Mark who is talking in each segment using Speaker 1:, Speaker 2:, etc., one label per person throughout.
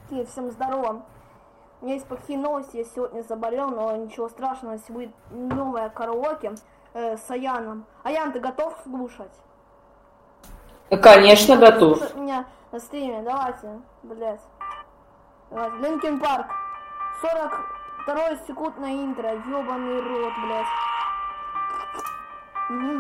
Speaker 1: Ребятки, всем здорово. У меня есть плохие новости, я сегодня заболел, но ничего страшного, сегодня будет новое караоке с Аяном. Аян, ты готов слушать?
Speaker 2: Конечно, готов.
Speaker 1: Слушать меня на стриме, давайте, блядь. Давайте, Линкин Парк. 42 секунд на интро, ёбаный рот, блядь. Угу.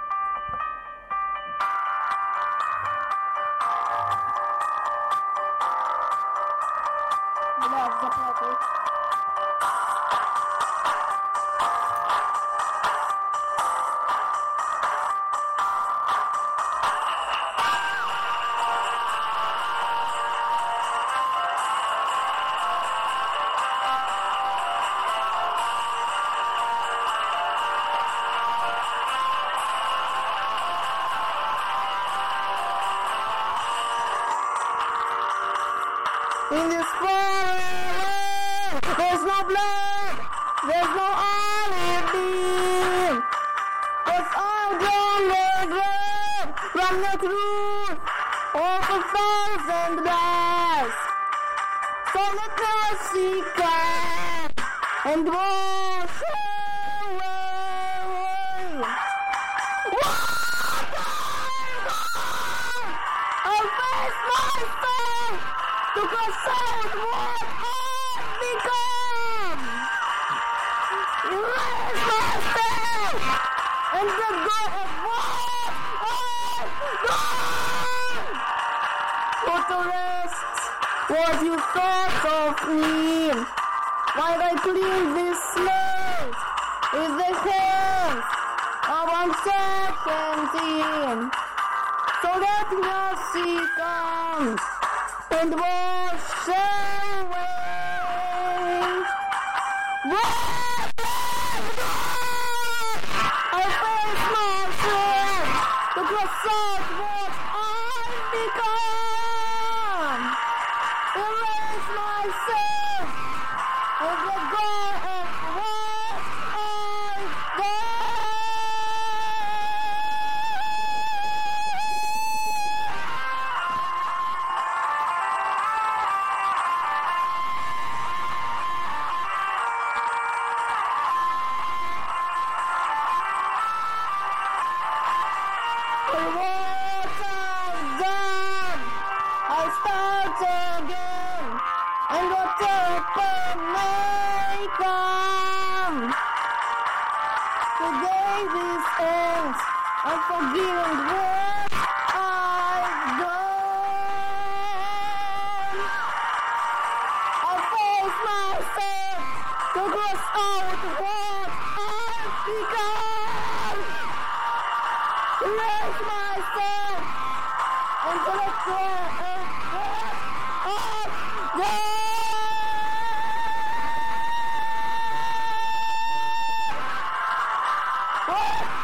Speaker 1: Блядь, заплакал. In this world, there's no blood, there's no alibi. Cause I'm gonna grab from the truth of 1,000 lies. So let mercy come and wash away. I'll face myself to consult what I've become. Erase myself and let go of what I've done. Put to rest what you thought of me, while I clean this slate with the hands of uncertainty. So let mercy come and wash away. I face myself to consult what I've become. Erase myself and let go of what I've done. For what I've done, I start again, and whatever may come. Today this ends, I'm forgiving what I've done. I face myself to cross out what I've become. Erase myself and to let go of what I've done. What